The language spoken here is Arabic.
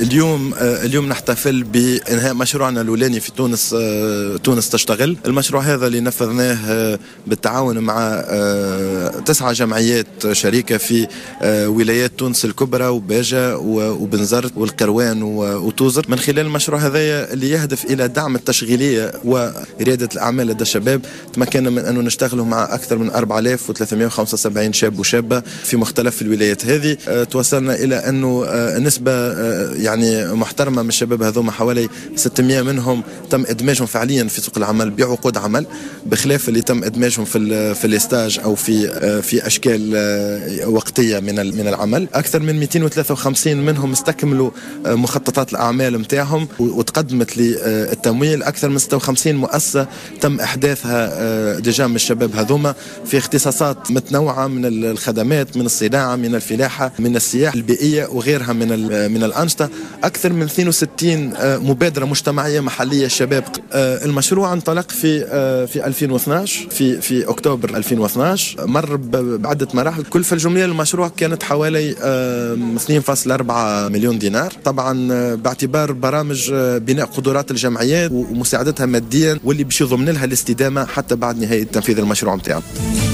اليوم نحتفل بإنهاء مشروعنا الأولاني في تونس. تونس تشتغل. المشروع هذا اللي نفذناه بالتعاون مع 9 جمعيات شريكة في ولايات تونس الكبرى وباجة وبنزرت والقروان وتوزر. من خلال المشروع هذا اللي يهدف إلى دعم التشغيلية وريادة الأعمال لدى الشباب، تمكنا من أنه نشتغلوا مع أكثر من 4375 شاب وشابة في مختلف الولايات هذه. توصلنا إلى أنه نسبة يعني محترمة من الشباب هذوما، حوالي 600 منهم تم إدماجهم فعليا في سوق العمل بعقود عمل، بخلاف اللي تم إدماجهم في الاستاج أو في أشكال وقتية من العمل. أكثر من 253 منهم استكملوا مخططات الأعمال متاعهم وتقدمت للتمويل. أكثر من 56 مؤسسة تم إحداثها ديجا من الشباب هذوما في اختصاصات متنوعة من الخدمات، من الصناعة، من الفلاحة، من السياحة البيئية وغيرها من الأنشطة. أكثر من 62 مبادرة مجتمعية محلية شباب. المشروع انطلق في 2012 في أكتوبر 2012، مر بعدة مراحل. كل في الجملة المشروع كانت حوالي 2.4 مليون دينار، طبعا باعتبار برامج بناء قدرات الجمعيات ومساعدتها ماديا، واللي باش يضمن لها الاستدامة حتى بعد نهاية تنفيذ المشروع متاعه.